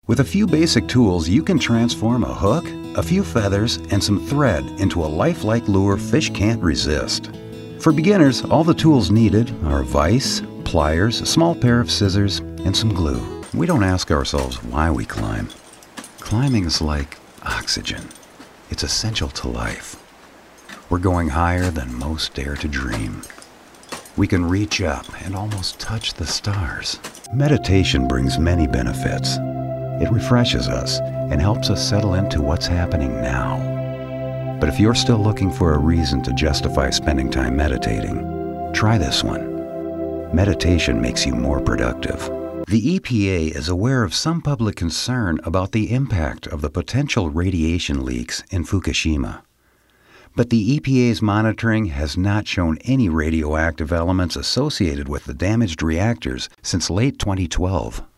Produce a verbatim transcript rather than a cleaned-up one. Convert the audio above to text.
With a few basic tools, you can transform a hook, a few feathers, and some thread into a lifelike lure fish can't resist. For beginners, all the tools needed are a vise, pliers, a small pair of scissors, and some glue. We don't ask ourselves why we climb. Climbing is like oxygen. It's essential to life. We're going higher than most dare to dream. We can reach up and almost touch the stars. Meditation brings many benefits. It refreshes us and helps us settle into what's happening now. But if you're still looking for a reason to justify spending time meditating, try this one. Meditation makes you more productive. The E P A is aware of some public concern about the impact of the potential radiation leaks in Fukushima. But the E P A's monitoring has not shown any radioactive elements associated with the damaged reactors since late twenty twelve.